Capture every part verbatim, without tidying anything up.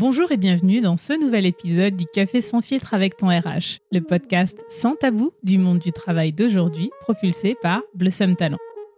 Bonjour et bienvenue dans ce nouvel épisode du Café sans filtre avec ton R H, le podcast sans tabou du monde du travail d'aujourd'hui, propulsé par Blossom Talent.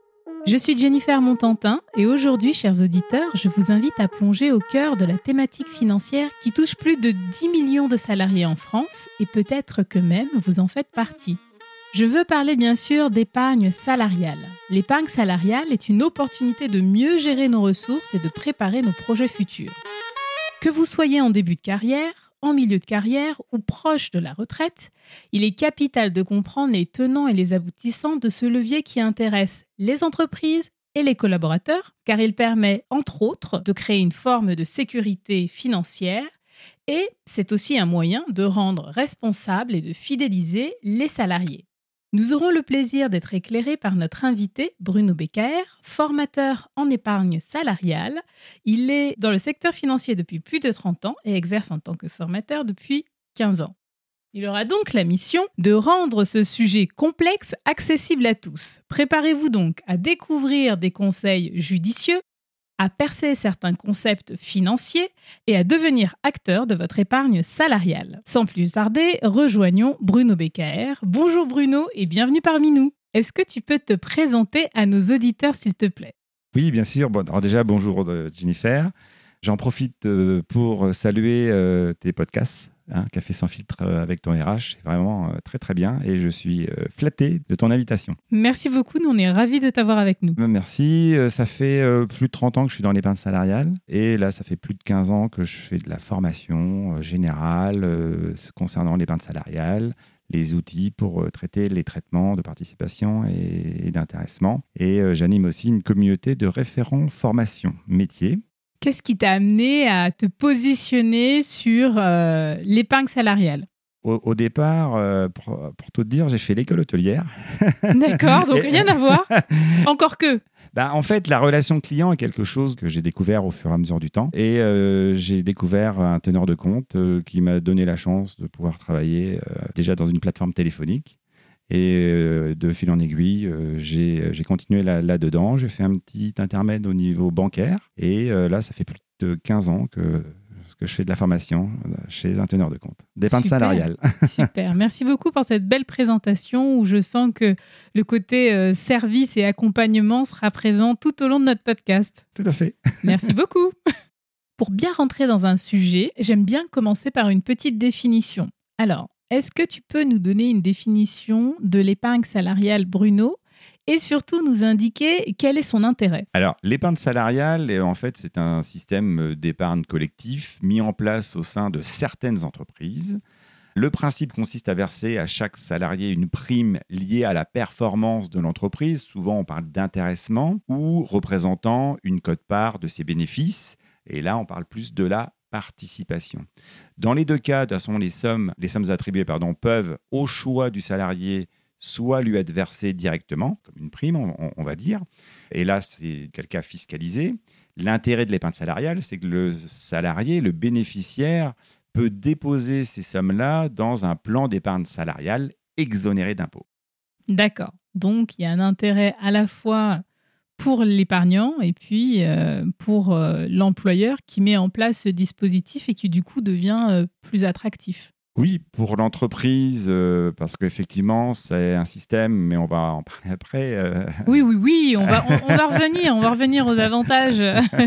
Je suis Jennifer Montantin et aujourd'hui, chers auditeurs, je vous invite à plonger au cœur de la thématique financière qui touche plus de dix millions de salariés en France et peut-être que même vous en faites partie. Je veux parler bien sûr d'épargne salariale. L'épargne salariale est une opportunité de mieux gérer nos ressources et de préparer nos projets futurs. Que vous soyez en début de carrière, en milieu de carrière ou proche de la retraite, il est capital de comprendre les tenants et les aboutissants de ce levier qui intéresse les entreprises et les collaborateurs, car il permet, entre autres, de créer une forme de sécurité financière et c'est aussi un moyen de rendre responsables et de fidéliser les salariés. Nous aurons le plaisir d'être éclairés par notre invité, Bruno Becker, formateur en épargne salariale. Il est dans le secteur financier depuis plus de trente ans et exerce en tant que formateur depuis quinze ans. Il aura donc la mission de rendre ce sujet complexe accessible à tous. Préparez-vous donc à découvrir des conseils judicieux, à percer certains concepts financiers et à devenir acteur de votre épargne salariale. Sans plus tarder, rejoignons Bruno Becker. Bonjour Bruno et bienvenue parmi nous. Est-ce que tu peux te présenter à nos auditeurs s'il te plaît ? Oui, bien sûr. Bon, alors déjà, bonjour Jennifer. J'en profite pour saluer tes podcasts. Hein, Café sans filtre avec ton R H, c'est vraiment euh, très très bien et je suis euh, flatté de ton invitation. Merci beaucoup, nous on est ravis de t'avoir avec nous. Merci, euh, ça fait euh, plus de trente ans que je suis dans l'épargne salariale et là ça fait plus de quinze ans que je fais de la formation euh, générale euh, concernant l'épargne salariale, les outils pour euh, traiter les traitements de participation et, et d'intéressement et euh, j'anime aussi une communauté de référents formation métier. Qu'est-ce qui t'a amené à te positionner sur euh, l'épargne salariale ? Au, au départ, euh, pour, pour tout te dire, j'ai fait l'école hôtelière. D'accord, donc rien à voir. Encore que. Bah, en fait, la relation client est quelque chose que j'ai découvert au fur et à mesure du temps. Et euh, j'ai découvert un teneur de compte euh, qui m'a donné la chance de pouvoir travailler euh, déjà dans une plateforme téléphonique. Et euh, de fil en aiguille, euh, j'ai, j'ai continué là, là-dedans. J'ai fait un petit intermède au niveau bancaire. Et euh, là, ça fait plus de quinze ans que, que je fais de la formation chez un teneur de compte, d'épargne salariale. Super, merci beaucoup pour cette belle présentation où je sens que le côté euh, service et accompagnement sera présent tout au long de notre podcast. Tout à fait. Merci beaucoup. Pour bien rentrer dans un sujet, j'aime bien commencer par une petite définition. Alors, est-ce que tu peux nous donner une définition de l'épargne salariale, Bruno, et surtout nous indiquer quel est son intérêt ? Alors, l'épargne salariale, en fait, c'est un système d'épargne collectif mis en place au sein de certaines entreprises. Le principe consiste à verser à chaque salarié une prime liée à la performance de l'entreprise. Souvent, on parle d'intéressement ou représentant une quote-part de ses bénéfices. Et là, on parle plus de la participation. Dans les deux cas, de toute façon, les sommes, les sommes attribuées pardon, peuvent, au choix du salarié, soit lui être versées directement, comme une prime, on, on va dire. Et là, c'est quel cas fiscalisé. L'intérêt de l'épargne salariale, c'est que le salarié, le bénéficiaire, peut déposer ces sommes-là dans un plan d'épargne salariale exonéré d'impôts. D'accord. Donc, il y a un intérêt à la fois pour l'épargnant et puis euh, pour euh, l'employeur qui met en place ce dispositif et qui du coup devient euh, plus attractif. Oui, pour l'entreprise, euh, parce qu'effectivement, c'est un système, mais on va en parler après. Euh... Oui, oui, oui, on va, on, on va revenir, on va revenir aux avantages.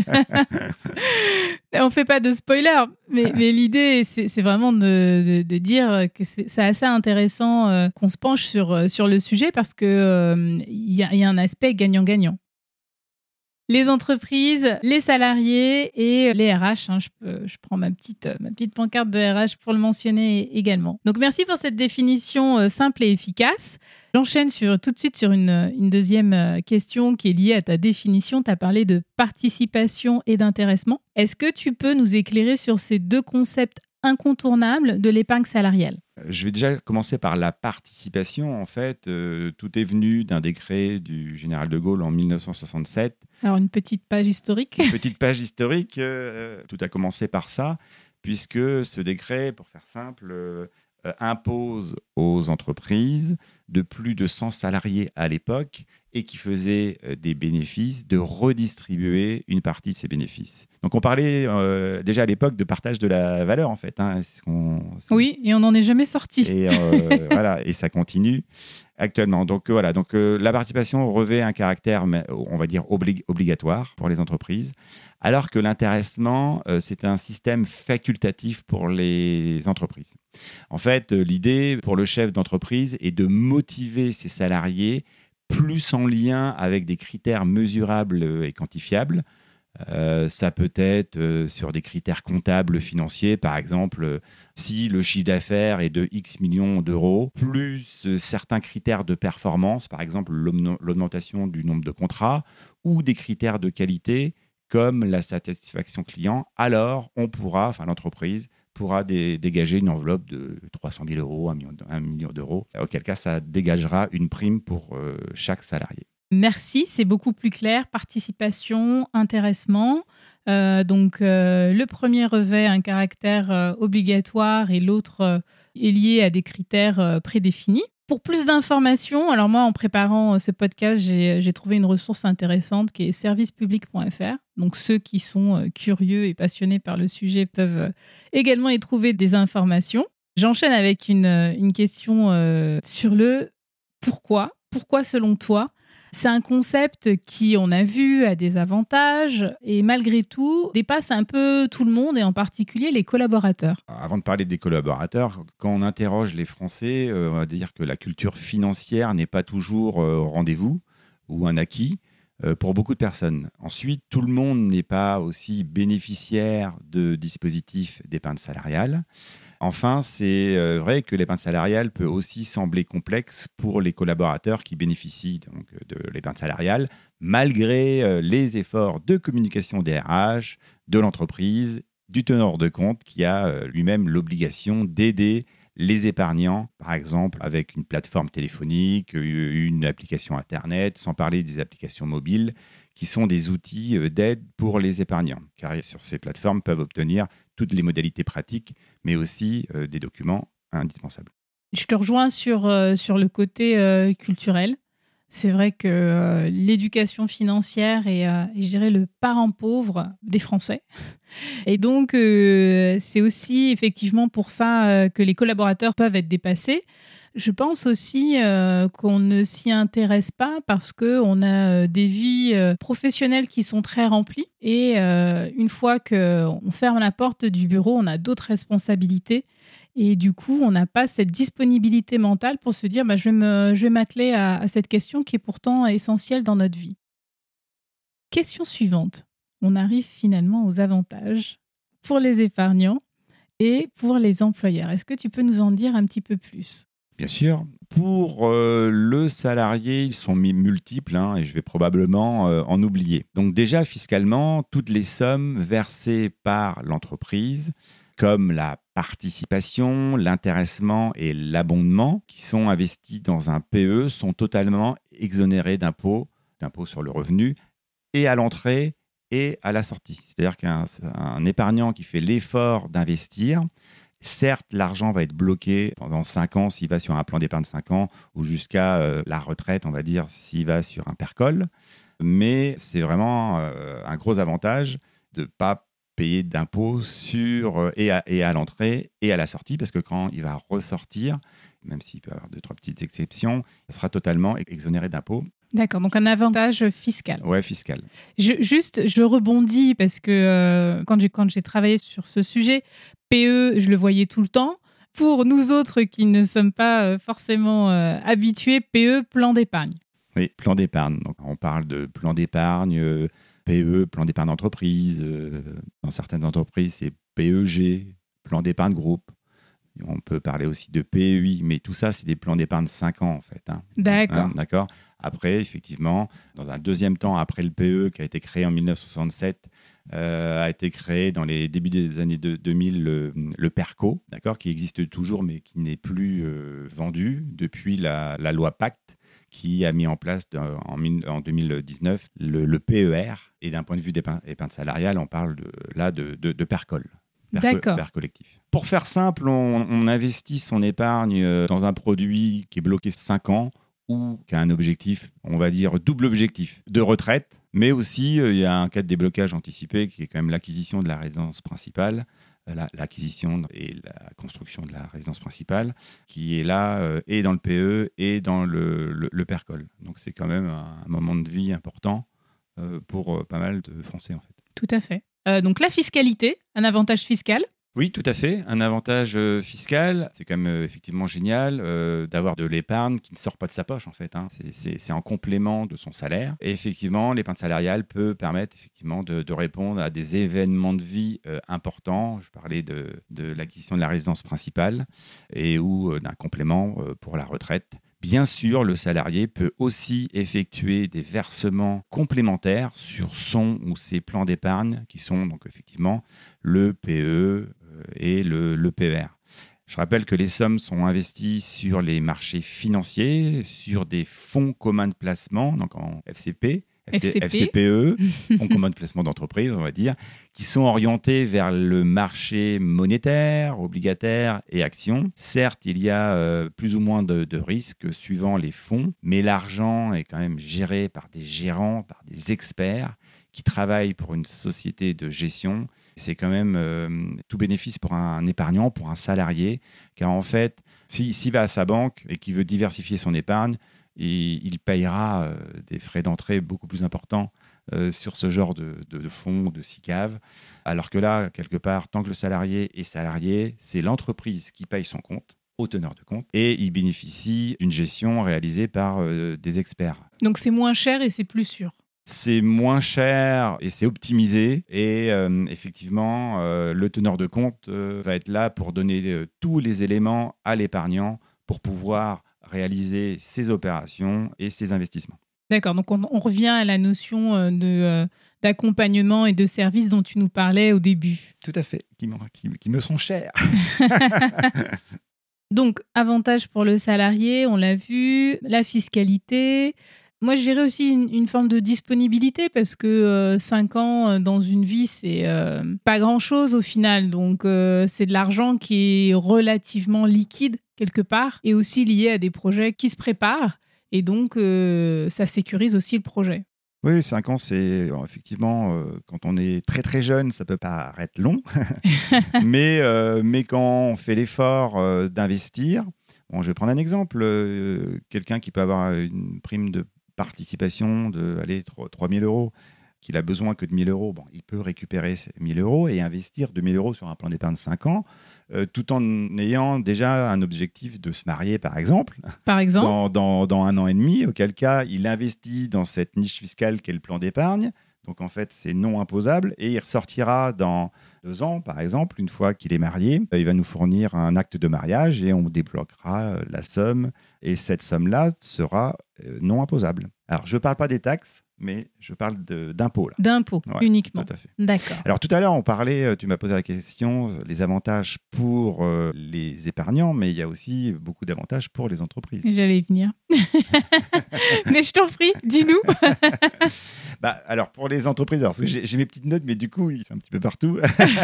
On ne fait pas de spoiler, mais, mais l'idée, c'est, c'est vraiment de, de, de dire que c'est, c'est assez intéressant euh, qu'on se penche sur, sur le sujet parce qu'il euh, y, y a un aspect gagnant-gagnant. Les entreprises, les salariés et les R H. Hein, je, peux, je prends ma petite, ma petite pancarte de R H pour le mentionner également. Donc, merci pour cette définition simple et efficace. J'enchaîne sur, tout de suite sur une, une deuxième question qui est liée à ta définition. Tu as parlé de participation et d'intéressement. Est-ce que tu peux nous éclairer sur ces deux concepts incontournables de l'épargne salariale ? Je vais déjà commencer par la participation. En fait, euh, tout est venu d'un décret du général de Gaulle en dix-neuf cent soixante-sept. Alors, une petite page historique. Une petite page historique. Euh, tout a commencé par ça, puisque ce décret, pour faire simple, euh, euh, impose aux entreprises de plus de cent salariés à l'époque et qui faisaient euh, des bénéfices, de redistribuer une partie de ces bénéfices. Donc on parlait euh, déjà à l'époque de partage de la valeur en fait. Hein, c'est ce qu'on, c'est... Oui, et on n'en est jamais sorti. Et euh, voilà, et ça continue actuellement. Donc euh, voilà, donc euh, la participation revêt un caractère, on va dire oblig- obligatoire pour les entreprises, alors que l'intéressement euh, c'est un système facultatif pour les entreprises. En fait, euh, l'idée pour le chef d'entreprise est de motiver ses salariés plus en lien avec des critères mesurables et quantifiables. Euh, ça peut être euh, sur des critères comptables financiers, par exemple, euh, si le chiffre d'affaires est de X millions d'euros, plus euh, certains critères de performance, par exemple l'augmentation du nombre de contrats, ou des critères de qualité comme la satisfaction client, alors on pourra, enfin l'entreprise pourra dé- dégager une enveloppe de trois cent mille euros, un million, un million d'euros, auquel cas ça dégagera une prime pour euh, chaque salarié. Merci, c'est beaucoup plus clair. Participation, intéressement. Euh, donc, euh, le premier revêt un caractère euh, obligatoire et l'autre euh, est lié à des critères euh, prédéfinis. Pour plus d'informations, alors moi, en préparant euh, ce podcast, j'ai, j'ai trouvé une ressource intéressante qui est service public point f r. Donc, ceux qui sont euh, curieux et passionnés par le sujet peuvent euh, également y trouver des informations. J'enchaîne avec une, euh, une question euh, sur le pourquoi. Pourquoi, selon toi, c'est un concept qui, on a vu, a des avantages et malgré tout dépasse un peu tout le monde et en particulier les collaborateurs. Avant de parler des collaborateurs, quand on interroge les Français, euh, on va dire que la culture financière n'est pas toujours euh, au rendez-vous ou un acquis euh, pour beaucoup de personnes. Ensuite, tout le monde n'est pas aussi bénéficiaire de dispositifs d'épargne salariale. Enfin, c'est euh, vrai que l'épargne salariale peut aussi sembler complexe pour les collaborateurs qui bénéficient donc, de l'épargne salariale, malgré euh, les efforts de communication des R H, de l'entreprise, du teneur de compte qui a euh, lui-même l'obligation d'aider les épargnants, par exemple avec une plateforme téléphonique, une application Internet, sans parler des applications mobiles, qui sont des outils d'aide pour les épargnants. Car sur ces plateformes peuvent obtenir toutes les modalités pratiques, mais aussi euh, des documents indispensables. Je te rejoins sur, euh, sur le côté euh, culturel. C'est vrai que euh, l'éducation financière est, euh, je dirais, le parent pauvre des Français. Et donc, euh, c'est aussi effectivement pour ça euh, que les collaborateurs peuvent être dépassés. Je pense aussi euh, qu'on ne s'y intéresse pas parce qu'on a euh, des vies euh, professionnelles qui sont très remplies. Et euh, une fois qu'on ferme la porte du bureau, on a d'autres responsabilités. Et du coup, on n'a pas cette disponibilité mentale pour se dire bah, je vais me, je vais m'atteler à, à cette question qui est pourtant essentielle dans notre vie. Question suivante. On arrive finalement aux avantages pour les épargnants et pour les employeurs. Est-ce que tu peux nous en dire un petit peu plus ? Bien sûr. Pour euh, le salarié, ils sont multiples hein, et je vais probablement euh, en oublier. Donc déjà, fiscalement, toutes les sommes versées par l'entreprise, comme la participation, l'intéressement et l'abondement, qui sont investis dans un P E, sont totalement exonérés d'impôts, d'impôts sur le revenu, et à l'entrée et à la sortie. C'est-à-dire qu'un un épargnant qui fait l'effort d'investir, certes, l'argent va être bloqué pendant cinq ans s'il va sur un plan d'épargne cinq ans ou jusqu'à euh, la retraite, on va dire, s'il va sur un PERCOL. Mais c'est vraiment euh, un gros avantage de ne pas payer d'impôts sur, euh, et, à, et à l'entrée et à la sortie, parce que quand il va ressortir, même s'il peut y avoir deux, trois petites exceptions, il sera totalement exonéré d'impôts. D'accord, donc un avantage fiscal. Ouais, fiscal. Je, juste, je rebondis parce que euh, quand, j'ai, quand j'ai travaillé sur ce sujet, P E, je le voyais tout le temps. Pour nous autres qui ne sommes pas euh, forcément euh, habitués, P E, plan d'épargne. Oui, plan d'épargne. Donc, on parle de plan d'épargne, euh, P E, plan d'épargne d'entreprise. Euh, dans certaines entreprises, c'est P E G, plan d'épargne groupe. On peut parler aussi de P E I, mais tout ça, c'est des plans d'épargne cinq ans, en fait. Hein. D'accord. Hein, d'accord. Après, effectivement, dans un deuxième temps, après le P E, qui a été créé en dix-neuf cent soixante-sept, euh, a été créé dans les débuts des années deux mille le, le PERCO, d'accord, qui existe toujours, mais qui n'est plus euh, vendu depuis la, la loi Pacte, qui a mis en place de, en, en deux mille dix-neuf le, le P E R. Et d'un point de vue d'épargne salariale, on parle de, là de, de, de PERCOL. vers, D'accord. co- vers collectif. Pour faire simple, on, on investit son épargne euh, dans un produit qui est bloqué cinq ans ou qui a un objectif, on va dire double objectif, de retraite, mais aussi euh, il y a un cas de déblocage anticipé qui est quand même l'acquisition de la résidence principale, euh, la- l'acquisition et la construction de la résidence principale, qui est là euh, et dans le P E et dans le, le, le PERCOL. Donc c'est quand même un, un moment de vie important euh, pour euh, pas mal de Français en fait. Tout à fait. Euh, donc la fiscalité, un avantage fiscal. Oui, tout à fait. Un avantage euh, fiscal, c'est quand même euh, effectivement génial euh, d'avoir de l'épargne qui ne sort pas de sa poche en fait. Hein. C'est, c'est- c'est en complément de son salaire. Et effectivement, l'épargne salariale peut permettre effectivement de, de répondre à des événements de vie euh, importants. Je parlais de, de l'acquisition de la résidence principale et ou euh, d'un complément euh, pour la retraite. Bien sûr, le salarié peut aussi effectuer des versements complémentaires sur son ou ses plans d'épargne qui sont donc effectivement le P E euh, et le, le P E R. Je rappelle que les sommes sont investies sur les marchés financiers, sur des fonds communs de placement, donc en F C P, F C P. F C P E, fonds communs de placement d'entreprise, on va dire, qui sont orientés vers le marché monétaire, obligataire et actions. Certes, il y a euh, plus ou moins de, de risques suivant les fonds, mais l'argent est quand même géré par des gérants, par des experts qui travaillent pour une société de gestion. C'est quand même euh, tout bénéfice pour un épargnant, pour un salarié, car en fait, s'il s'il va à sa banque et qu'il veut diversifier son épargne, il, il payera euh, des frais d'entrée beaucoup plus importants euh, sur ce genre de, de, de fonds, de S I C A V. Alors que là, quelque part, tant que le salarié est salarié, c'est l'entreprise qui paye son compte au teneur de compte et il bénéficie d'une gestion réalisée par euh, des experts. Donc c'est moins cher et c'est plus sûr. C'est moins cher et c'est optimisé. Et euh, effectivement, euh, le teneur de compte euh, va être là pour donner euh, tous les éléments à l'épargnant pour pouvoir réaliser ses opérations et ses investissements. D'accord, donc on, on revient à la notion euh, de, euh, d'accompagnement et de service dont tu nous parlais au début. Tout à fait, qui, qui, qui me sont chers. Donc, avantage pour le salarié, on l'a vu, la fiscalité. Moi, je dirais aussi une, une forme de disponibilité parce que euh, cinq ans euh, dans une vie, c'est euh, pas grand-chose au final. Donc, euh, c'est de l'argent qui est relativement liquide quelque part et aussi lié à des projets qui se préparent. Et donc, euh, ça sécurise aussi le projet. Oui, cinq ans, c'est euh, effectivement, euh, quand on est très très jeune, ça peut paraître long. mais, euh, mais quand on fait l'effort euh, d'investir, bon, je vais prendre un exemple. Euh, quelqu'un qui peut avoir une prime de participation de allez, trois mille euros, qu'il a besoin que de mille euros, bon, il peut récupérer ces mille euros et investir deux mille euros sur un plan d'épargne de cinq ans, euh, tout en ayant déjà un objectif de se marier, par exemple, Par exemple, dans, dans, dans un an et demi, auquel cas il investit dans cette niche fiscale qu'est le plan d'épargne. Donc en fait, c'est non imposable et il ressortira dans deux ans, par exemple, une fois qu'il est marié. Il va nous fournir un acte de mariage et on débloquera la somme et cette somme-là sera non imposable. Alors, je ne parle pas des taxes, mais je parle de, d'impôts. Là. D'impôts, ouais, uniquement. Tout à fait. D'accord. Alors, tout à l'heure, on parlait, tu m'as posé la question, les avantages pour euh, les épargnants, mais il y a aussi beaucoup d'avantages pour les entreprises. J'allais y venir. Mais je t'en prie, dis-nous. Bah, alors, pour les entreprises, alors, parce que j'ai, j'ai mes petites notes, mais du coup, ils sont un petit peu partout.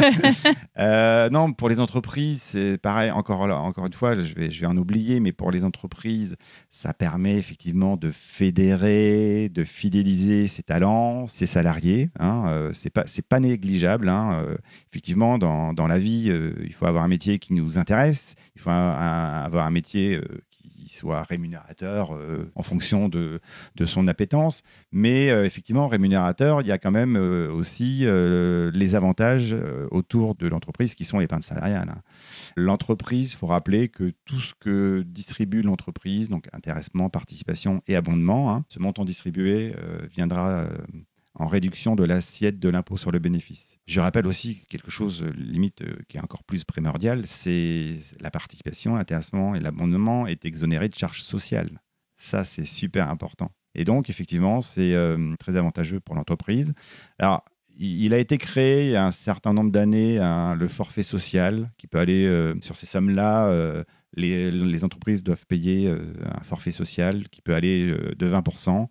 euh, non, pour les entreprises, c'est pareil, encore, là, encore une fois, je vais, je vais en oublier, mais pour les entreprises, ça permet effectivement de fédérer, de fidéliser ses talents, ses salariés. Hein, euh, c'est pas, c'est pas négligeable. Hein, euh, effectivement, dans, dans la vie, euh, il faut avoir un métier qui nous intéresse, il faut un, un, avoir un métier euh, qui soit rémunérateur euh, en fonction de, de son appétence. Mais euh, effectivement, rémunérateur, il y a quand même euh, aussi euh, les avantages euh, autour de l'entreprise qui sont l'épargne salariale. Hein. L'entreprise, il faut rappeler que tout ce que distribue l'entreprise, donc intéressement, participation et abondement, hein, ce montant distribué euh, viendra euh, en réduction de l'assiette de l'impôt sur le bénéfice. Je rappelle aussi quelque chose, limite, euh, qui est encore plus primordial, c'est la participation, l'intéressement et l'abondement est exonéré de charges sociales. Ça, c'est super important. Et donc, effectivement, c'est euh, très avantageux pour l'entreprise. Alors, il a été créé il y a un certain nombre d'années hein, le forfait social qui peut aller euh, sur ces sommes-là. Euh, les, les entreprises doivent payer euh, un forfait social qui peut aller euh, de vingt pour cent.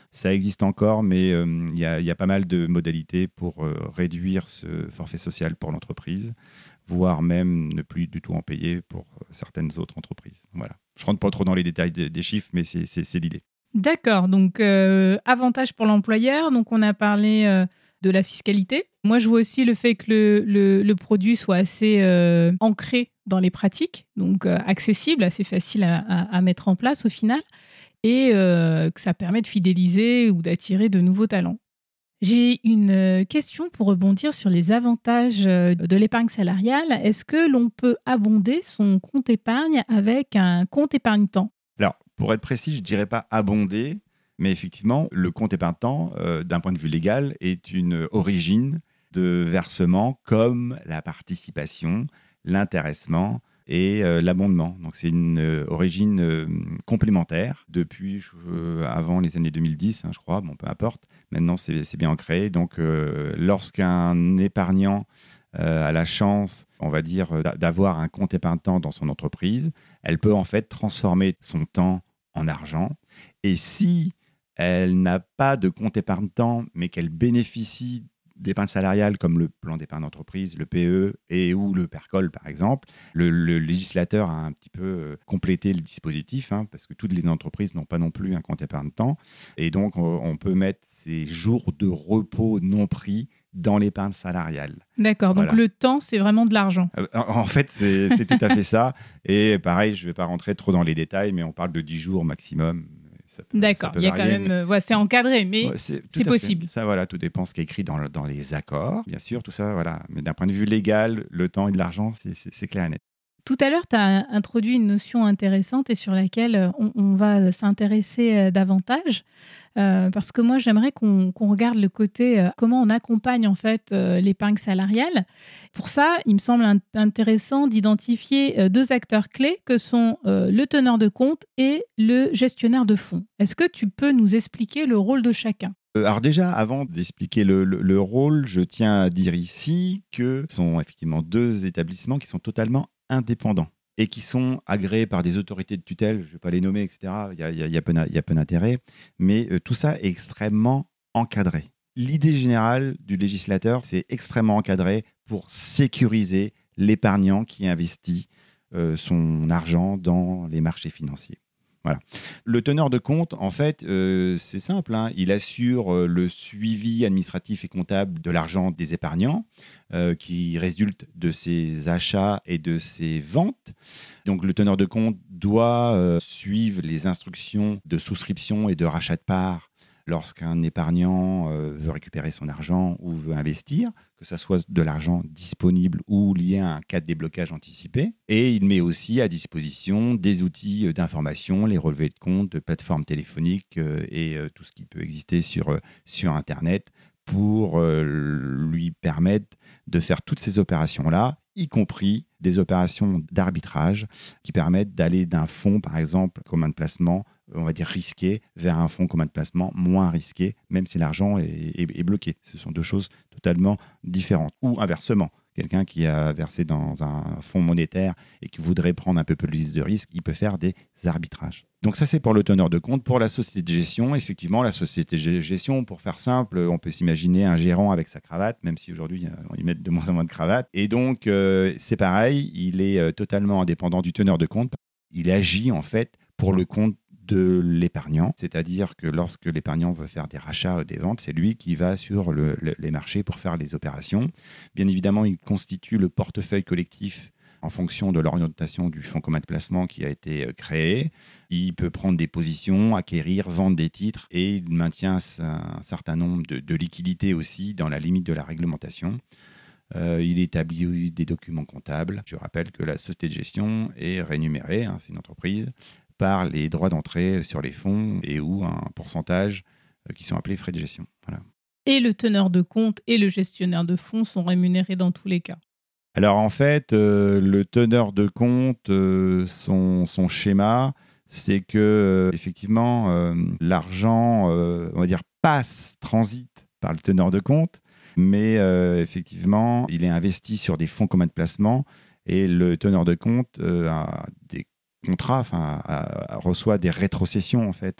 Ça existe encore, mais il euh, y, y a pas mal de modalités pour euh, réduire ce forfait social pour l'entreprise, voire même ne plus du tout en payer pour certaines autres entreprises. Voilà. Je ne rentre pas trop dans les détails des, des chiffres, mais c'est, c'est, c'est l'idée. D'accord, donc euh, avantage pour l'employeur. Donc on a parlé euh, de la fiscalité. Moi, je vois aussi le fait que le, le, le produit soit assez euh, ancré dans les pratiques, donc euh, accessible, assez facile à, à, à mettre en place au final, et euh, que ça permet de fidéliser ou d'attirer de nouveaux talents. J'ai une question pour rebondir sur les avantages de l'épargne salariale. Est-ce que l'on peut abonder son compte épargne avec un compte épargne-temps ? Alors, pour être précis, je ne dirais pas abonder, mais effectivement, le compte épargne-temps, euh, d'un point de vue légal, est une origine de versement comme la participation, l'intéressement et euh, l'abondement. Donc, c'est une euh, origine euh, complémentaire depuis euh, avant les années deux mille dix, hein, je crois. Bon, peu importe. Maintenant, c'est, c'est bien ancré. Donc, euh, lorsqu'un épargnant euh, a la chance, on va dire, d'avoir un compte épargne-temps dans son entreprise, elle peut en fait transformer son temps en argent. Et si elle n'a pas de compte épargne-temps, mais qu'elle bénéficie d'épargne salariale comme le plan d'épargne d'entreprise, le P E et ou le PERCOL par exemple, le, le législateur a un petit peu complété le dispositif, hein, parce que toutes les entreprises n'ont pas non plus un compte épargne-temps. Et donc, on peut mettre ces jours de repos non pris dans l'épargne salariale. D'accord, donc voilà. Le temps, c'est vraiment de l'argent. Euh, en fait, c'est, c'est tout à fait ça. Et pareil, je ne vais pas rentrer trop dans les détails, mais on parle de dix jours maximum. Ça peut, D'accord, ça peut il y a varier, quand même, mais... ouais, c'est encadré, mais ouais, c'est, c'est possible. Fait. Ça, voilà, tout dépend ce qui est écrit dans, le, dans les accords, bien sûr, tout ça, voilà. Mais d'un point de vue légal, le temps et de l'argent, c'est, c'est, c'est clair et net. Tout à l'heure, tu as introduit une notion intéressante et sur laquelle on, on va s'intéresser davantage. Euh, parce que moi, j'aimerais qu'on, qu'on regarde le côté euh, comment on accompagne en fait euh, l'épargne salariale. Pour ça, il me semble int- intéressant d'identifier euh, deux acteurs clés que sont euh, le teneur de compte et le gestionnaire de fonds. Est-ce que tu peux nous expliquer le rôle de chacun ? Alors déjà, avant d'expliquer le, le, le rôle, je tiens à dire ici que ce sont effectivement deux établissements qui sont totalement indépendants et qui sont agréés par des autorités de tutelle, je ne vais pas les nommer, et cetera. Il y a, il y a, il y a, peu, il y a peu d'intérêt, mais euh, tout ça est extrêmement encadré. L'idée générale du législateur, c'est extrêmement encadré pour sécuriser l'épargnant qui investit euh, son argent dans les marchés financiers. Voilà. Le teneur de compte, en fait, euh, c'est simple, hein, il assure euh, le suivi administratif et comptable de l'argent des épargnants euh, qui résulte de ses achats et de ses ventes. Donc, le teneur de compte doit euh, suivre les instructions de souscription et de rachat de parts lorsqu'un épargnant euh, veut récupérer son argent ou veut investir, que ce soit de l'argent disponible ou lié à un cas de déblocage anticipé. Et il met aussi à disposition des outils d'information, les relevés de compte, de plateformes téléphoniques euh, et euh, tout ce qui peut exister sur, euh, sur Internet pour euh, lui permettre de faire toutes ces opérations-là, y compris des opérations d'arbitrage qui permettent d'aller d'un fonds, par exemple, commun de placement, on va dire risqué, vers un fonds commun de placement moins risqué, même si l'argent est, est, est bloqué. Ce sont deux choses totalement différentes. Ou inversement, quelqu'un qui a versé dans un fonds monétaire et qui voudrait prendre un peu plus de risque, il peut faire des arbitrages. Donc ça, c'est pour le teneur de compte. Pour la société de gestion, effectivement, la société de gestion, pour faire simple, on peut s'imaginer un gérant avec sa cravate, même si aujourd'hui, ils mettent de moins en moins de cravates. Et donc, euh, c'est pareil, il est euh, totalement indépendant du teneur de compte. Il agit en fait pour le compte de l'épargnant, c'est-à-dire que lorsque l'épargnant veut faire des rachats ou des ventes, c'est lui qui va sur le, le, les marchés pour faire les opérations. Bien évidemment, il constitue le portefeuille collectif en fonction de l'orientation du fonds commun de placement qui a été créé. Il peut prendre des positions, acquérir, vendre des titres et il maintient un certain nombre de, de liquidités aussi dans la limite de la réglementation. Euh, il établit des documents comptables. Je rappelle que la société de gestion est rémunérée, hein, c'est une entreprise, par les droits d'entrée sur les fonds et ou un pourcentage euh, qui sont appelés frais de gestion. Voilà. Et le teneur de compte et le gestionnaire de fonds sont rémunérés dans tous les cas. Alors en fait, euh, le teneur de compte, euh, son, son schéma, c'est que euh, effectivement euh, l'argent, euh, on va dire, passe, transite par le teneur de compte, mais euh, effectivement, il est investi sur des fonds communs de placement et le teneur de compte euh, a des contrat, enfin, a, a, reçoit des rétrocessions en fait, hein,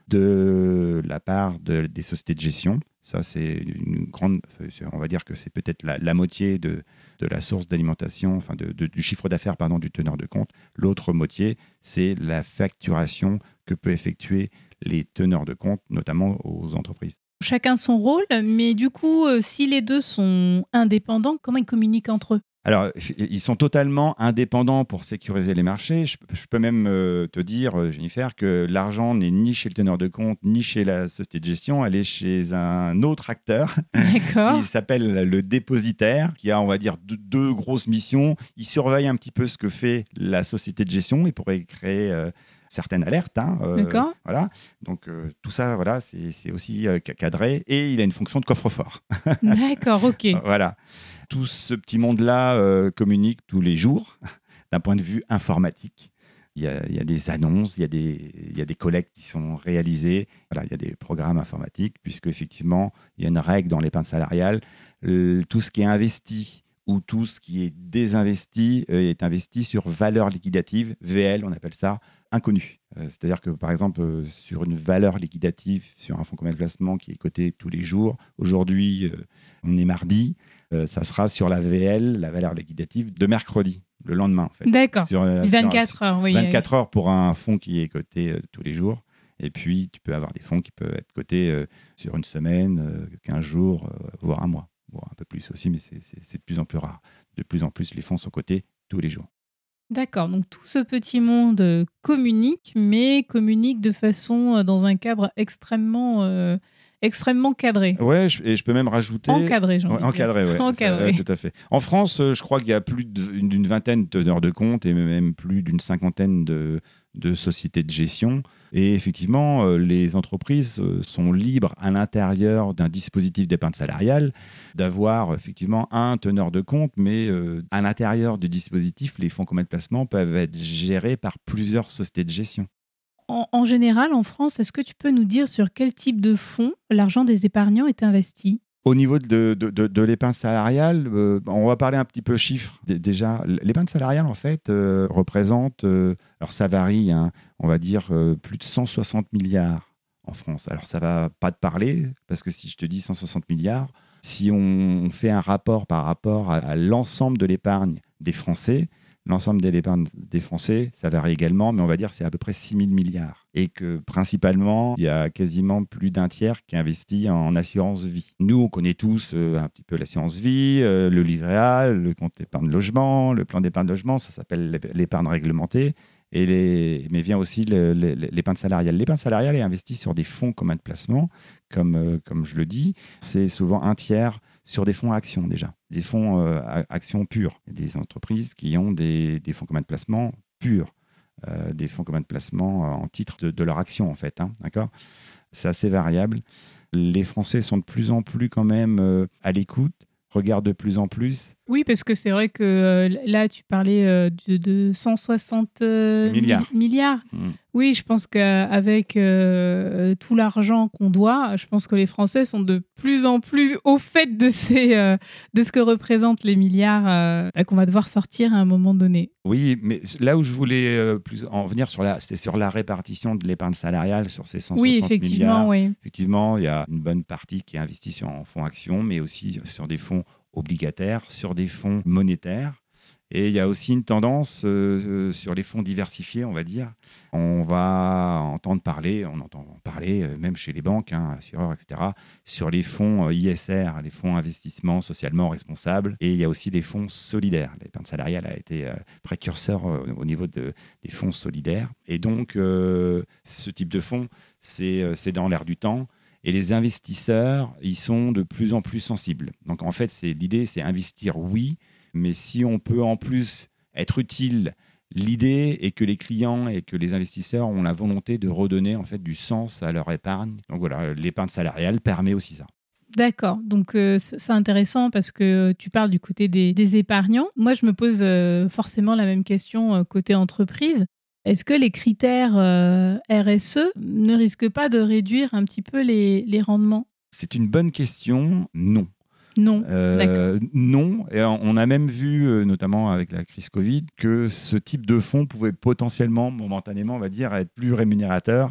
de la part de, des sociétés de gestion. Ça, c'est une grande. On va dire que c'est peut-être la, la moitié de, de la source d'alimentation, enfin de, de, du chiffre d'affaires pardon, du teneur de compte. L'autre moitié, c'est la facturation que peut effectuer les teneurs de compte, notamment aux entreprises. Chacun son rôle, mais du coup, euh, si les deux sont indépendants, comment ils communiquent entre eux ? Alors, ils sont totalement indépendants pour sécuriser les marchés. Je, je peux même euh, te dire, Jennifer, que l'argent n'est ni chez le teneur de compte, ni chez la société de gestion. Elle est chez un autre acteur D'accord. qui s'appelle le dépositaire, qui a, on va dire, deux, deux grosses missions. Il surveille un petit peu ce que fait la société de gestion. Il pourrait créer... Euh, certaines alertes. Hein, euh, D'accord. Voilà. Donc, euh, tout ça, voilà, c'est, c'est aussi euh, cadré. Et il a une fonction de coffre-fort. D'accord, ok. Voilà. Tout ce petit monde-là euh, communique tous les jours d'un point de vue informatique. Il y a, il y a des annonces, il y a des, il y a des collectes qui sont réalisées. Voilà, il y a des programmes informatiques, puisque effectivement, il y a une règle dans l'épargne salariale. Euh, tout ce qui est investi ou tout ce qui est désinvesti euh, est investi sur valeur liquidative, V L, on appelle ça, inconnue. Euh, c'est-à-dire que, par exemple, euh, sur une valeur liquidative, sur un fonds commun de placement qui est coté tous les jours, aujourd'hui, euh, on est mardi, euh, ça sera sur la V L, la valeur liquidative, de mercredi, le lendemain, en fait. D'accord, sur, euh, vingt-quatre sur, heures, oui. vingt-quatre heures pour un fonds qui est coté euh, tous les jours. Et puis, tu peux avoir des fonds qui peuvent être cotés euh, sur une semaine, euh, quinze jours, euh, voire un mois. Bon, un peu plus aussi, mais c'est, c'est, c'est de plus en plus rare. De plus en plus, les fonds sont cotés tous les jours. D'accord, donc tout ce petit monde communique, mais communique de façon, euh, dans un cadre extrêmement, euh, extrêmement cadré. Ouais, je, et je peux même rajouter... Encadré, j'ai envie ouais, de encadré, dire. ouais. Encadré. Ça, ouais, tout à fait. En France, euh, je crois qu'il y a plus de, d'une vingtaine de teneurs de compte et même plus d'une cinquantaine de, de sociétés de gestion. Et effectivement, euh, les entreprises euh, sont libres à l'intérieur d'un dispositif d'épargne salariale d'avoir effectivement un teneur de compte, mais euh, à l'intérieur du dispositif, les fonds communs de placement peuvent être gérés par plusieurs sociétés de gestion. En, en général, en France, est-ce que tu peux nous dire sur quel type de fonds l'argent des épargnants est investi ? Au niveau de, de, de, de l'épargne salariale, euh, on va parler un petit peu chiffres. D- déjà, l'épargne salariale, en fait, euh, représente, euh, alors ça varie, hein, on va dire euh, plus de cent soixante milliards en France. Alors ça ne va pas te parler, parce que si je te dis cent soixante milliards, si on fait un rapport par rapport à, à l'ensemble de l'épargne des Français, l'ensemble de l'épargne des Français, ça varie également, mais on va dire que c'est à peu près six mille milliards. Et que principalement, il y a quasiment plus d'un tiers qui investit en assurance vie. Nous, on connaît tous euh, un petit peu l'assurance vie, euh, le livret A, le compte épargne logement, le plan d'épargne logement, ça s'appelle l'épargne réglementée. Et les... Mais vient aussi le, le, l'épargne salariale. L'épargne salariale est investie sur des fonds communs de placement, comme, euh, comme je le dis. C'est souvent un tiers sur des fonds actions déjà, des fonds euh, actions purs. Il y a des entreprises qui ont des, des fonds communs de placement purs, euh, des fonds communs de placement en titre de, de leur action en fait. Hein, d'accord ? C'est assez variable. Les Français sont de plus en plus quand même euh, à l'écoute, regardent de plus en plus. Oui, parce que c'est vrai que euh, là, tu parlais euh, de, de cent soixante euh, milliards. Mi- milliards. Mmh. Oui, je pense qu'avec euh, tout l'argent qu'on doit, je pense que les Français sont de plus en plus au fait de, ces, euh, de ce que représentent les milliards euh, qu'on va devoir sortir à un moment donné. Oui, mais là où je voulais euh, plus en venir, sur la, c'est sur la répartition de l'épargne salariale sur ces cent soixante oui, effectivement, milliards. Oui, effectivement, il y a une bonne partie qui est investie sur, en fonds actions, mais aussi sur des fonds obligataires, sur des fonds monétaires. Et il y a aussi une tendance euh, sur les fonds diversifiés, on va dire. On va entendre parler, on entend parler euh, même chez les banques, hein, assureurs, et cetera, sur les fonds euh, I S R, les fonds investissement socialement responsables. Et il y a aussi les fonds solidaires. L'épargne salariale a été euh, précurseur euh, au niveau de, des fonds solidaires. Et donc, euh, ce type de fonds, c'est, euh, c'est dans l'air du temps. Et les investisseurs, ils sont de plus en plus sensibles. Donc, en fait, c'est, l'idée, c'est investir, oui, mais si on peut en plus être utile, l'idée est que les clients et que les investisseurs ont la volonté de redonner en fait du sens à leur épargne. Donc voilà, l'épargne salariale permet aussi ça. D'accord, donc euh, c'est intéressant parce que tu parles du côté des, des épargnants. Moi, je me pose euh, forcément la même question euh, côté entreprise. Est-ce que les critères euh, R S E ne risquent pas de réduire un petit peu les, les rendements ? C'est une bonne question. Non. Non, euh, d'accord. Non, et on a même vu, euh, notamment avec la crise Covid, que ce type de fonds pouvait potentiellement, momentanément, on va dire, être plus rémunérateur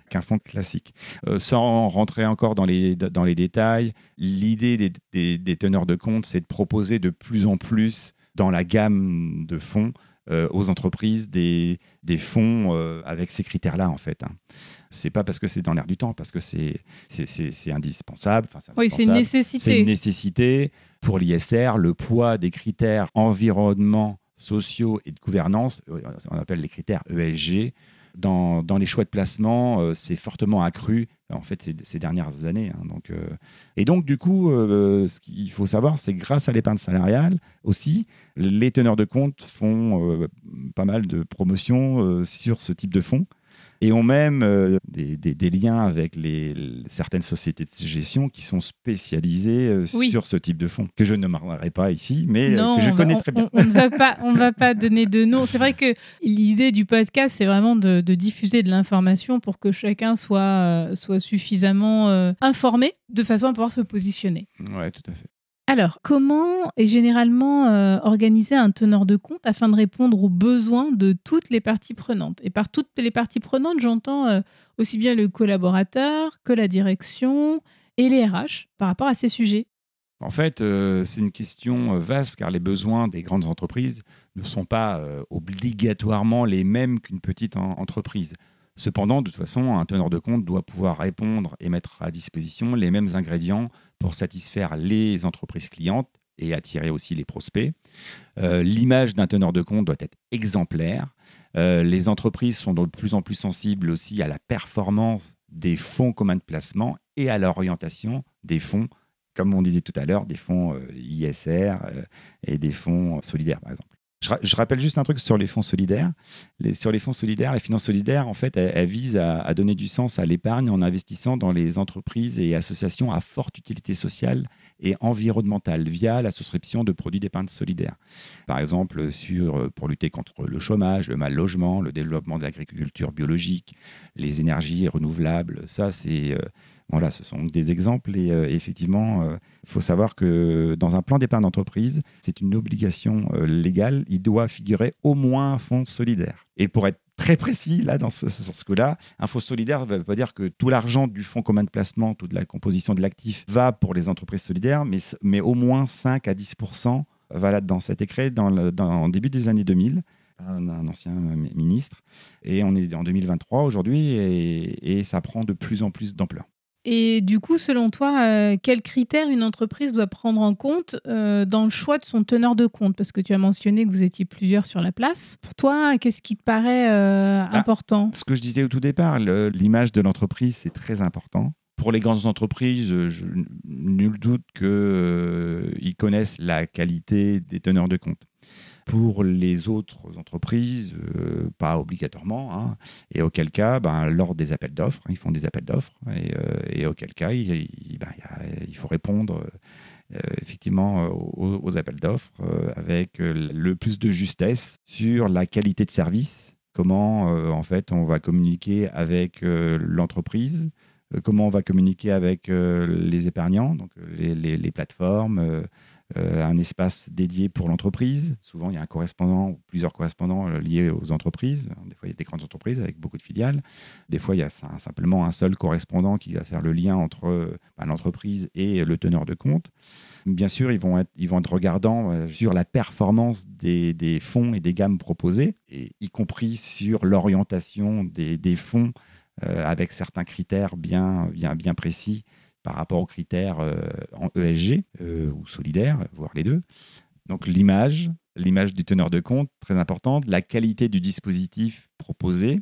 qu'un fonds classique. Euh, sans rentrer encore dans les, dans les détails, l'idée des, des, des teneurs de compte, c'est de proposer de plus en plus dans la gamme de fonds euh, aux entreprises des, des fonds euh, avec ces critères-là, en fait. Hein. C'est pas parce que c'est dans l'air du temps, parce que c'est, c'est, c'est, c'est indispensable. Enfin, c'est Oui, c'est une nécessité. C'est une nécessité pour l'I S R. Le poids des critères environnement, sociaux et de gouvernance, on appelle les critères E S G, dans, dans les choix de placement, euh, c'est fortement accru en fait ces, ces dernières années. Hein, donc, euh, et donc, du coup, euh, ce qu'il faut savoir, c'est que grâce à l'épargne salariale aussi, les teneurs de compte font euh, pas mal de promotions euh, sur ce type de fonds. Et ont même euh, des, des, des liens avec les, les, certaines sociétés de gestion qui sont spécialisées euh, oui. sur ce type de fonds, que je ne nommerai pas ici, mais non, euh, que je connais va, très bien. On ne va pas, on va pas donner de nom. C'est vrai que l'idée du podcast, c'est vraiment de, de diffuser de l'information pour que chacun soit, euh, soit suffisamment euh, informé de façon à pouvoir se positionner. Oui, tout à fait. Alors, comment est généralement euh, organisé un teneur de compte afin de répondre aux besoins de toutes les parties prenantes ? Et par toutes les parties prenantes, j'entends euh, aussi bien le collaborateur que la direction et les R H par rapport à ces sujets. En fait, euh, c'est une question vaste car les besoins des grandes entreprises ne sont pas euh, obligatoirement les mêmes qu'une petite en- entreprise. Cependant, de toute façon, un teneur de compte doit pouvoir répondre et mettre à disposition les mêmes ingrédients pour satisfaire les entreprises clientes et attirer aussi les prospects. Euh, l'image d'un teneur de compte doit être exemplaire. Euh, les entreprises sont de plus en plus sensibles aussi à la performance des fonds communs de placement et à l'orientation des fonds, comme on disait tout à l'heure, des fonds euh, I S R euh, et des fonds solidaires, par exemple. Je, ra- je rappelle juste un truc sur les fonds solidaires. Les, sur les fonds solidaires, la finance solidaire, en fait, elle, elle vise à, à donner du sens à l'épargne en investissant dans les entreprises et associations à forte utilité sociale et environnementale via la souscription de produits d'épargne solidaire. Par exemple, sur, pour lutter contre le chômage, le mal logement, le développement de l'agriculture biologique, les énergies renouvelables. Ça, c'est... Euh, Voilà, ce sont des exemples et euh, effectivement, il euh, faut savoir que dans un plan d'épargne d'entreprise, c'est une obligation euh, légale, il doit figurer au moins un fonds solidaire. Et pour être très précis, là, dans ce, ce, ce coup-là, un fonds solidaire ne veut pas dire que tout l'argent du fonds commun de placement, toute la composition de l'actif va pour les entreprises solidaires, mais, mais au moins cinq à dix pour cent va là-dedans. Ça a été créé dans le, dans, en début des années deux mille. Un, un ancien ministre, et on est en deux mille vingt-trois aujourd'hui, et, et ça prend de plus en plus d'ampleur. Et du coup, selon toi, euh, quels critères une entreprise doit prendre en compte euh, dans le choix de son teneur de compte ? Parce que tu as mentionné que vous étiez plusieurs sur la place. Pour toi, qu'est-ce qui te paraît euh, bah, important ? Ce que je disais au tout départ, le, l'image de l'entreprise, c'est très important. Pour les grandes entreprises, je, nul doute qu'ils euh, connaissent la qualité des teneurs de compte. Pour les autres entreprises, euh, pas obligatoirement. Hein, et auquel cas, ben, lors des appels d'offres, ils font des appels d'offres. Et, euh, et auquel cas, il, il, ben, y a, il faut répondre euh, effectivement aux, aux appels d'offres euh, avec le plus de justesse sur la qualité de service. Comment, euh, en fait, on va communiquer avec euh, l'entreprise, euh, comment on va communiquer avec euh, les épargnants, donc les, les, les plateformes, euh, Euh, un espace dédié pour l'entreprise. Souvent, il y a un correspondant ou plusieurs correspondants euh, liés aux entreprises. Des fois, il y a des grandes entreprises avec beaucoup de filiales. Des fois, il y a un, simplement un seul correspondant qui va faire le lien entre euh, bah, l'entreprise et le teneur de compte. Bien sûr, ils vont être, ils vont être regardants euh, sur la performance des, des fonds et des gammes proposées, et y compris sur l'orientation des, des fonds euh, avec certains critères bien, bien, bien précis par rapport aux critères euh, en E S G euh, ou solidaires, voire les deux. Donc l'image, l'image du teneur de compte, très importante, la qualité du dispositif proposé,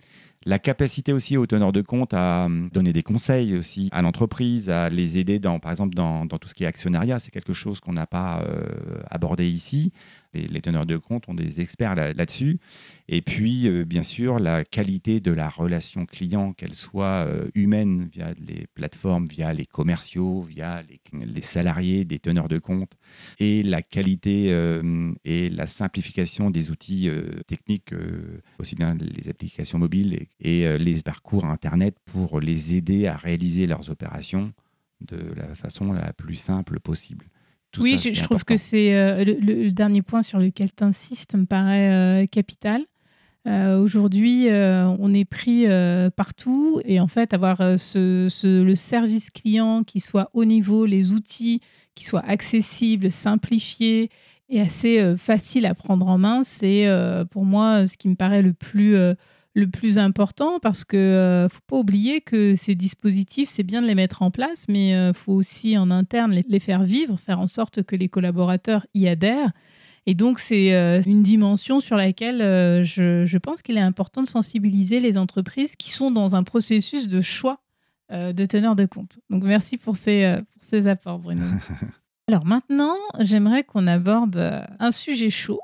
la capacité aussi au teneur de compte à donner des conseils aussi à l'entreprise, à les aider dans, par exemple dans, dans tout ce qui est actionnariat. C'est quelque chose qu'on n'a pas euh, abordé ici. Les, les teneurs de compte ont des experts là, là-dessus. Et puis, euh, bien sûr, la qualité de la relation client, qu'elle soit euh, humaine via les plateformes, via les commerciaux, via les, les salariés des teneurs de compte, et la qualité euh, et la simplification des outils euh, techniques, euh, aussi bien les applications mobiles et, et euh, les parcours Internet pour les aider à réaliser leurs opérations de la façon la plus simple possible. Tout oui, ça, je, je important. trouve que c'est euh, le, le, le dernier point sur lequel tu insistes me paraît euh, capital. Euh, aujourd'hui, euh, on est pris euh, partout et en fait, avoir euh, ce, ce, le service client qui soit haut niveau, les outils qui soient accessibles, simplifiés et assez euh, faciles à prendre en main, c'est euh, pour moi ce qui me paraît le plus, euh, le plus important parce qu'il ne euh, faut pas oublier que ces dispositifs, c'est bien de les mettre en place, mais il euh, faut aussi en interne les, les faire vivre, faire en sorte que les collaborateurs y adhèrent. Et donc, c'est euh, une dimension sur laquelle euh, je, je pense qu'il est important de sensibiliser les entreprises qui sont dans un processus de choix euh, de teneur de compte. Donc, merci pour ces, euh, pour ces apports, Bruno. Alors maintenant, j'aimerais qu'on aborde euh, un sujet chaud,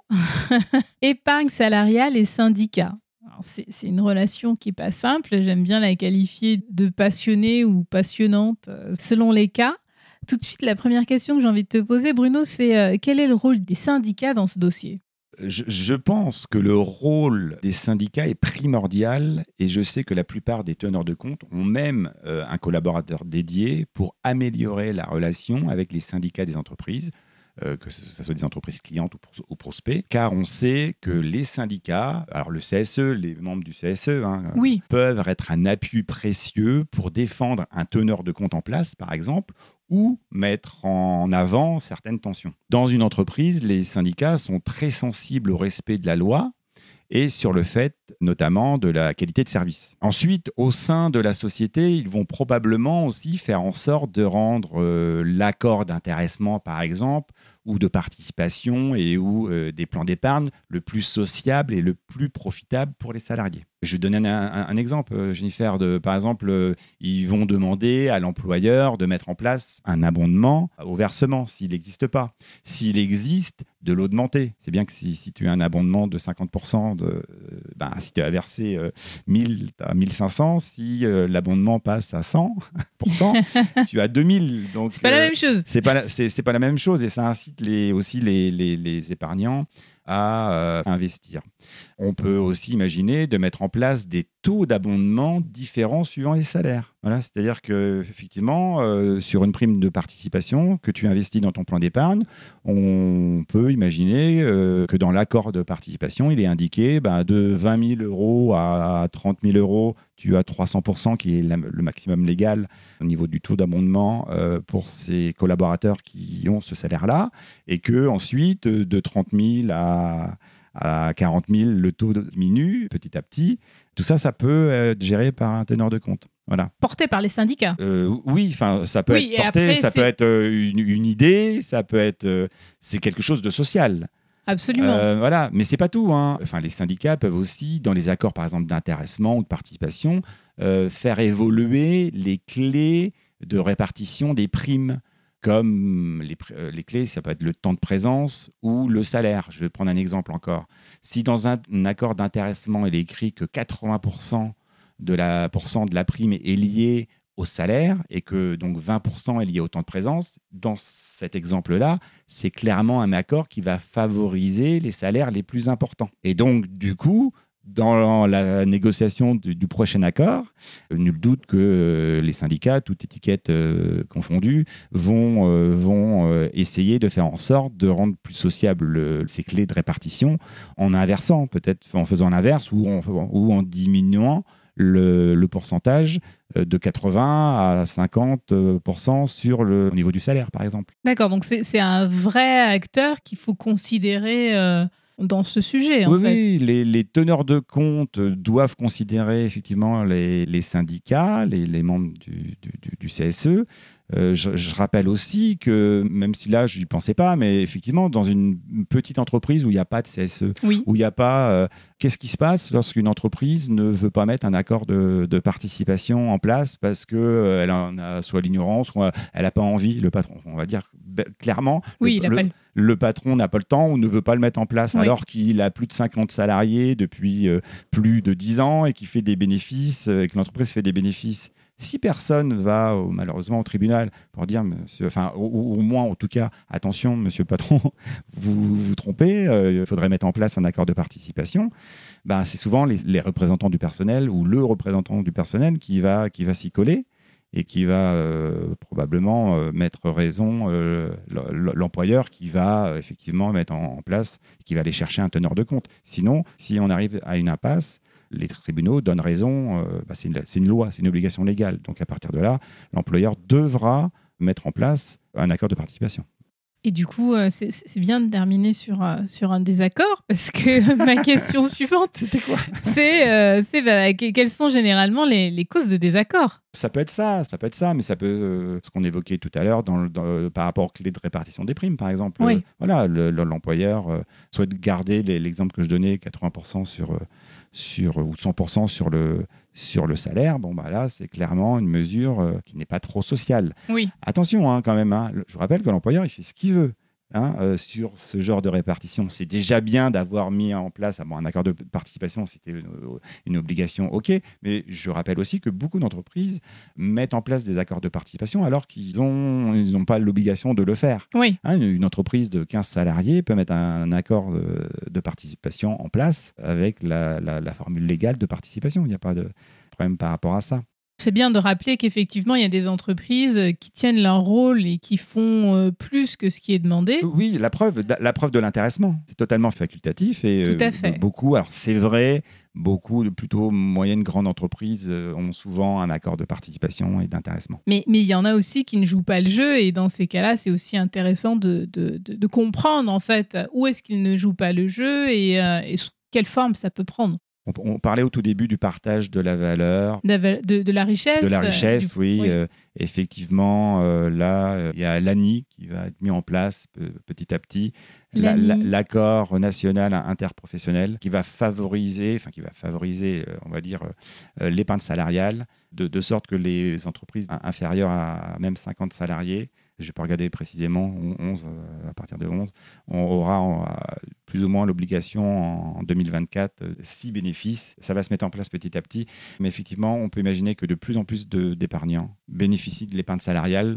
épargne salariale et syndicats. Alors, c'est, c'est une relation qui n'est pas simple. J'aime bien la qualifier de passionnée ou passionnante euh, selon les cas. Tout de suite, la première question que j'ai envie de te poser, Bruno, c'est euh, quel est le rôle des syndicats dans ce dossier ? je, je pense que le rôle des syndicats est primordial et je sais que la plupart des teneurs de compte ont même euh, un collaborateur dédié pour améliorer la relation avec les syndicats des entreprises, euh, que ce, ce soit des entreprises clientes ou, pros, ou prospects, car on sait que les syndicats, alors le C S E, les membres du C S E, hein, oui. peuvent être un appui précieux pour défendre un teneur de compte en place, par exemple, ou mettre en avant certaines tensions. Dans une entreprise, les syndicats sont très sensibles au respect de la loi et sur le fait notamment de la qualité de service. Ensuite, au sein de la société, ils vont probablement aussi faire en sorte de rendre euh, l'accord d'intéressement, par exemple, ou de participation et ou euh, des plans d'épargne le plus sociable et le plus profitable pour les salariés. Je vais donner un, un, un exemple, Jennifer. De, par exemple, euh, ils vont demander à l'employeur de mettre en place un abondement au versement s'il n'existe pas. S'il existe, de l'augmenter. C'est bien que si, si tu as un abondement de cinquante pour cent, de, euh, ben, si tu as versé euh, mille, tu as mille cinq cents. Si euh, l'abondement passe à cent pour cent, tu as deux mille. Donc, c'est pas euh, la même chose. C'est pas, la, c'est, c'est pas la même chose et ça incite les, aussi les, les, les épargnants à euh, investir. On peut aussi imaginer de mettre en place des taux d'abondement différents suivant les salaires. Voilà, c'est-à-dire qu'effectivement, euh, sur une prime de participation que tu investis dans ton plan d'épargne, on peut imaginer euh, que dans l'accord de participation, il est indiqué bah, de vingt mille euros à trente mille euros, tu as trois cents pour cent qui est la, le maximum légal au niveau du taux d'abondement euh, pour ces collaborateurs qui ont ce salaire-là, et que ensuite de trente mille à à quarante mille, le taux diminue petit à petit. Tout ça, ça peut être géré par un teneur de compte. Voilà. Porté par les syndicats. Euh, oui, enfin, ça peut oui, être porté, après, ça c'est... peut être une, une idée, ça peut être, euh, c'est quelque chose de social. Absolument. Euh, voilà, mais c'est pas tout. Hein. Enfin, les syndicats peuvent aussi, dans les accords, par exemple, d'intéressement ou de participation, euh, faire évoluer les clés de répartition des primes. Comme les, les clés, ça peut être le temps de présence ou le salaire. Je vais prendre un exemple encore. Si dans un, un accord d'intéressement, il est écrit que quatre-vingts pour cent de la, pour cent de la prime est lié au salaire et que donc vingt pour cent est lié au temps de présence, dans cet exemple-là, c'est clairement un accord qui va favoriser les salaires les plus importants. Et donc, du coup, dans la négociation du, du prochain accord, nul doute que euh, les syndicats, toutes étiquettes euh, confondues, vont, euh, vont euh, essayer de faire en sorte de rendre plus sociables euh, ces clés de répartition en inversant, peut-être en faisant l'inverse ou en, ou en diminuant le, le pourcentage de quatre-vingts à cinquante pour cent sur le au niveau du salaire, par exemple. D'accord, donc c'est, c'est un vrai acteur qu'il faut considérer... Euh... dans ce sujet, en oui, fait. Oui, les, les teneurs de compte doivent considérer effectivement les, les syndicats, les, les membres du, du, du C S E. Euh, je, je rappelle aussi que, même si là, je n'y pensais pas, mais effectivement, dans une petite entreprise où il n'y a pas de C S E, oui. où il n'y a pas... Euh, qu'est-ce qui se passe lorsqu'une entreprise ne veut pas mettre un accord de, de participation en place parce qu'elle euh, en a soit l'ignorance, soit elle n'a pas envie, le patron, on va dire clairement, oui, le, le, le... le patron n'a pas le temps ou ne veut pas le mettre en place oui. alors qu'il a plus de cinquante salariés depuis euh, plus de dix ans et qu'il fait des bénéfices, euh, et que l'entreprise fait des bénéfices. Si personne va euh, malheureusement au tribunal pour dire, monsieur, enfin, au, au moins en tout cas, attention, monsieur le patron, vous vous trompez, euh, il faudrait mettre en place un accord de participation, ben, c'est souvent les, les représentants du personnel ou le représentant du personnel qui va, qui va s'y coller. et qui va euh, probablement euh, mettre raison euh, l'employeur qui va euh, effectivement mettre en, en place, qui va aller chercher un teneur de compte. Sinon, si on arrive à une impasse, les tribunaux donnent raison, euh, bah c'est, une, c'est une loi, c'est une obligation légale. Donc à partir de là, l'employeur devra mettre en place un accord de participation. Et du coup, euh, c'est, c'est bien de terminer sur, euh, sur un désaccord, parce que ma question suivante, c'était quoi c'est, euh, c'est bah, quelles sont généralement les, les causes de désaccord? Ça peut être ça, ça peut être ça, mais ça peut, euh, ce qu'on évoquait tout à l'heure dans, dans, par rapport aux clés de répartition des primes, par exemple. Oui. Euh, voilà, le, le, l'employeur euh, souhaite garder les, l'exemple que je donnais, quatre-vingts pour cent sur, euh, sur, ou cent pour cent sur le, sur le salaire. Bon, bah là, c'est clairement une mesure euh, qui n'est pas trop sociale. Oui. Attention, hein, quand même. Hein, je vous rappelle que l'employeur, il fait ce qu'il veut. Hein, euh, sur ce genre de répartition. C'est déjà bien d'avoir mis en place bon, un accord de participation, c'était une, une obligation, ok, mais je rappelle aussi que beaucoup d'entreprises mettent en place des accords de participation alors qu'ils n'ont ils ont pas l'obligation de le faire. Oui. Hein, une, une entreprise de quinze salariés peut mettre un, un accord de, de participation en place avec la, la, la formule légale de participation. Il n'y a pas de problème par rapport à ça. C'est bien de rappeler qu'effectivement, il y a des entreprises qui tiennent leur rôle et qui font plus que ce qui est demandé. Oui, la preuve, la preuve de l'intéressement, c'est totalement facultatif. Et Tout à fait. Beaucoup, alors c'est vrai, beaucoup de plutôt moyennes, grandes entreprises ont souvent un accord de participation et d'intéressement. Mais mais il y en a aussi qui ne jouent pas le jeu, et dans ces cas-là, c'est aussi intéressant de, de, de, de comprendre en fait où est-ce qu'ils ne jouent pas le jeu et, euh, et sous quelle forme ça peut prendre. On parlait au tout début du partage de la valeur. De, de, de la richesse. De la richesse, du... oui. oui. Euh, effectivement, euh, là, il y a l'A N I qui va être mis en place euh, petit à petit. La, la, l'accord national interprofessionnel qui va favoriser, enfin qui va favoriser, euh, on va dire, euh, l'épargne salariale, de, de sorte que les entreprises inférieures à même cinquante salariés, je ne vais pas regarder précisément, onze, à partir de onze, on aura en, plus ou moins l'obligation en deux mille vingt-quatre, six bénéfices. Ça va se mettre en place petit à petit. Mais effectivement, on peut imaginer que de plus en plus de, d'épargnants bénéficient de l'épargne salariale.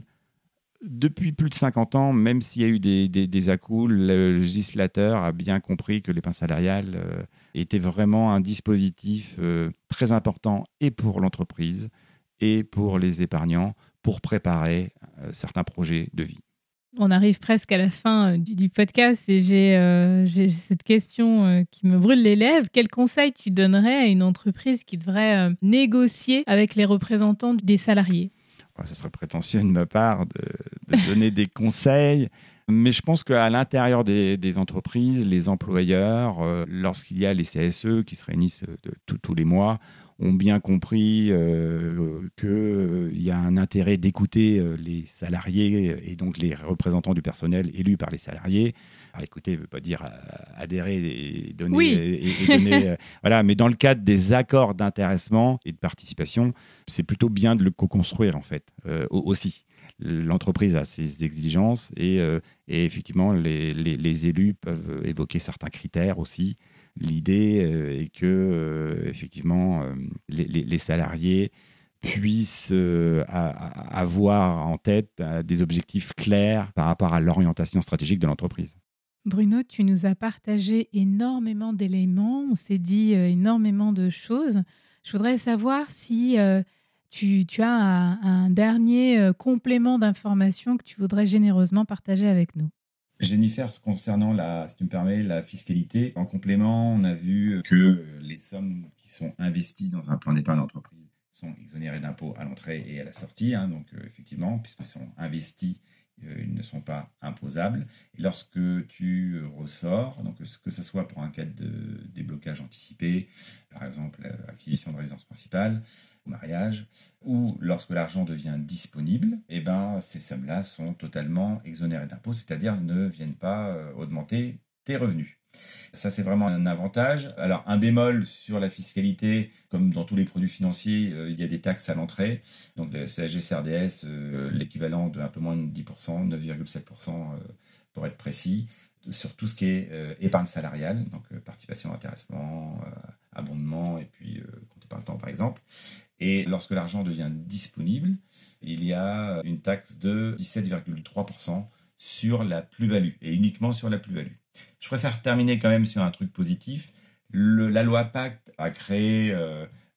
Depuis plus de cinquante ans, même s'il y a eu des, des, des à-coups, le législateur a bien compris que l'épargne salariale euh, était vraiment un dispositif euh, très important et pour l'entreprise et pour les épargnants pour préparer euh, certains projets de vie. On arrive presque à la fin du, du podcast et j'ai, euh, j'ai cette question euh, qui me brûle les lèvres. Quel conseil tu donnerais à une entreprise qui devrait euh, négocier avec les représentants des salariés ? Oh, ce serait prétentieux de ma part de, de donner des conseils, mais je pense qu'à l'intérieur des, des entreprises, les employeurs, euh, lorsqu'il y a les C S E qui se réunissent de, de, tous les mois, ont bien compris euh, qu'il euh, y a un intérêt d'écouter euh, les salariés et donc les représentants du personnel élus par les salariés. Alors, écouter ne veut pas dire euh, adhérer et donner. Oui. Et, et donner euh, voilà, mais dans le cadre des accords d'intéressement et de participation, c'est plutôt bien de le co-construire en fait, euh, aussi. L'entreprise a ses exigences et, euh, et effectivement, les, les, les élus peuvent évoquer certains critères aussi. L'idée euh, est que, euh, effectivement, euh, les, les, les salariés puissent euh, a, a, avoir en tête euh, des objectifs clairs par rapport à l'orientation stratégique de l'entreprise. Bruno, tu nous as partagé énormément d'éléments, on s'est dit euh, énormément de choses. Je voudrais savoir si euh, tu, tu as un, un dernier euh, complément d'information que tu voudrais généreusement partager avec nous. Jennifer, concernant la, si tu me permets, la fiscalité, en complément, on a vu que les sommes qui sont investies dans un plan d'épargne d'entreprise sont exonérées d'impôts à l'entrée et à la sortie. Hein, donc, euh, effectivement, puisqu'ils sont investis, euh, ils ne sont pas imposables. Et lorsque tu ressors, donc que ce soit pour un cas de déblocage anticipé, par exemple, euh, acquisition de résidence principale, mariage, ou lorsque l'argent devient disponible, eh ben, ces sommes-là sont totalement exonérées d'impôts, c'est-à-dire ne viennent pas euh, augmenter tes revenus. Ça, c'est vraiment un avantage. Alors, un bémol sur la fiscalité, comme dans tous les produits financiers, euh, il y a des taxes à l'entrée. Donc, le C S G C R D S, euh, l'équivalent de un peu moins de dix pour cent, neuf virgule sept pour cent euh, pour être précis, sur tout ce qui est euh, épargne salariale, donc euh, participation, intéressement, euh, abondement et puis euh, compte épargne-temps, par exemple. Et lorsque l'argent devient disponible, il y a une taxe de dix-sept virgule trois pour cent sur la plus-value, et uniquement sur la plus-value. Je préfère terminer quand même sur un truc positif. Le, la loi Pacte a créé, euh,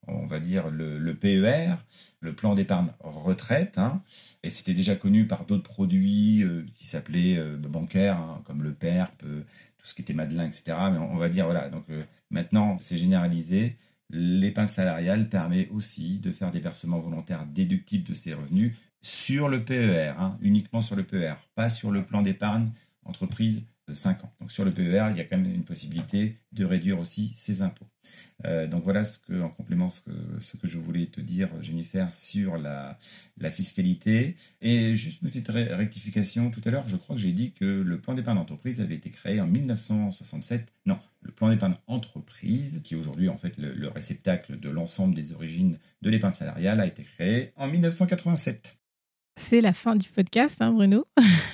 on va dire, le, le P E R, le plan d'épargne retraite, hein, et c'était déjà connu par d'autres produits euh, qui s'appelaient euh, bancaires, hein, comme le P E R P, euh, tout ce qui était Madelin, et cetera. Mais on, on va dire, voilà, donc euh, maintenant, c'est généralisé. L'épargne salariale permet aussi de faire des versements volontaires déductibles de ses revenus sur le P E R, hein, uniquement sur le P E R, pas sur le plan d'épargne entreprise de cinq ans. Donc sur le P E R, il y a quand même une possibilité de réduire aussi ses impôts. Euh, donc voilà ce que, en complément ce que, ce que je voulais te dire, Jennifer, sur la, la fiscalité. Et juste une petite ré- rectification, tout à l'heure, je crois que j'ai dit que le plan d'épargne d'entreprise avait été créé en mille neuf cent soixante-sept. Non, le plan d'épargne entreprise, qui est aujourd'hui en fait le, le réceptacle de l'ensemble des origines de l'épargne salariale, a été créé en mille neuf cent quatre-vingt-sept. C'est la fin du podcast, hein, Bruno.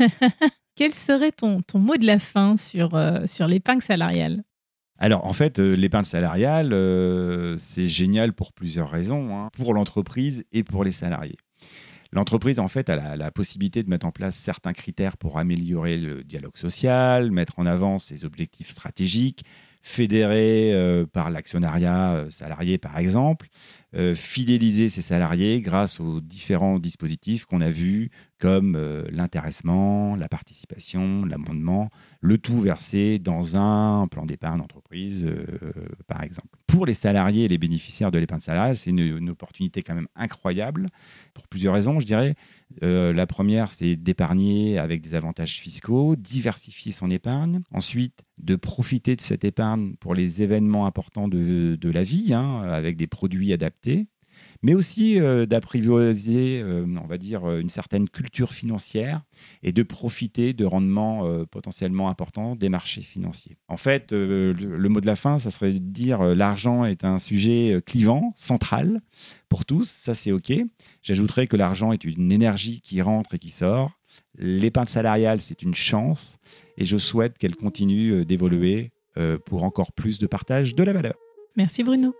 Quel serait ton, ton mot de la fin sur, euh, sur l'épargne salariale ? Alors, en fait, euh, l'épargne salariale, euh, c'est génial pour plusieurs raisons, hein, pour l'entreprise et pour les salariés. L'entreprise, en fait, a la, la possibilité de mettre en place certains critères pour améliorer le dialogue social, mettre en avant ses objectifs stratégiques, fédérés euh, par l'actionnariat euh, salarié, par exemple, euh, fidéliser ses salariés grâce aux différents dispositifs qu'on a vus, comme euh, l'intéressement, la participation, l'amendement, le tout versé dans un plan d'épargne d'entreprise, euh, par exemple. Pour les salariés et les bénéficiaires de l'épargne salariale, c'est une, une opportunité quand même incroyable, pour plusieurs raisons, je dirais. Euh, la première, c'est d'épargner avec des avantages fiscaux, diversifier son épargne. Ensuite, de profiter de cette épargne pour les événements importants de, de la vie, hein, avec des produits adaptés. Mais aussi euh, d'apprivoiser, euh, on va dire, une certaine culture financière et de profiter de rendements euh, potentiellement importants des marchés financiers. En fait, euh, le, le mot de la fin, ça serait de dire euh, l'argent est un sujet clivant, central pour tous, ça c'est OK. J'ajouterais que l'argent est une énergie qui rentre et qui sort. L'épargne salariale, c'est une chance et je souhaite qu'elle continue d'évoluer euh, pour encore plus de partage de la valeur. Merci Bruno.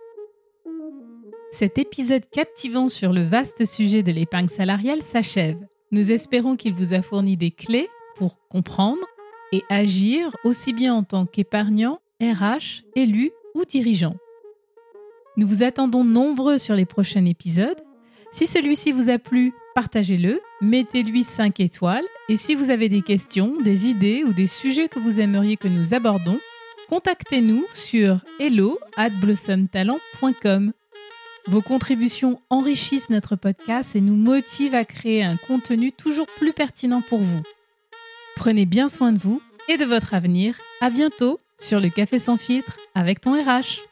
Cet épisode captivant sur le vaste sujet de l'épargne salariale s'achève. Nous espérons qu'il vous a fourni des clés pour comprendre et agir aussi bien en tant qu'épargnant, R H, élu ou dirigeant. Nous vous attendons nombreux sur les prochains épisodes. Si celui-ci vous a plu, partagez-le, mettez-lui cinq étoiles et si vous avez des questions, des idées ou des sujets que vous aimeriez que nous abordons, contactez-nous sur hello arobase blossom talent point com. Vos contributions enrichissent notre podcast et nous motivent à créer un contenu toujours plus pertinent pour vous. Prenez bien soin de vous et de votre avenir. À bientôt sur le Café sans filtre avec ton R H.